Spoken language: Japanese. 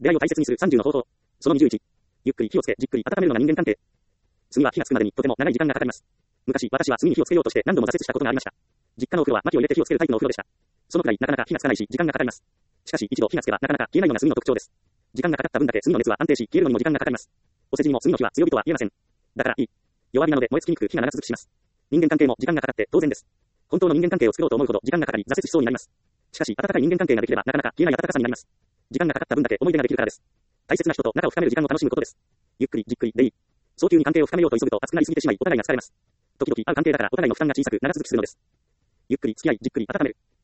出会いを大切にする30の方法。その21。ゆっくり火をつけ、じっくり温めるのが人間関係。炭は火がつくまでにとても長い時間がかかります。昔、私は炭に火をつけようとして何度も挫折したことがありました。実家のお風呂は薪を入れて火をつけるタイプのお風呂でした。そのくらいなかなか火がつかないし、時間がかかります。しかし、一度火がつけばなかなか消えないのが炭の特徴です。時間がかかった分だけ炭の熱は安定し、消えるのにも時間がかかります。お世辞にも炭の火は強火とは言えません。だからいい。弱火なので燃え尽きにくく火が長続きします。人間関係も時間がかかって当然です。本当の人間関係を作ろうと思うほど時間がかかり挫折しそうになります。しかし、温かい人間関係ができればなかなか消えない温かさになります。時間がかかった分だけ思い出ができるからです。大切な人と仲を深める時間を楽しむことです。ゆっくりじっくりでいい。早急に関係を深めようと急ぐと熱くなりすぎてしまいお互いが疲れます。時々会う関係だからお互いの負担が小さく長続きするのです。ゆっくり付き合いじっくり温める。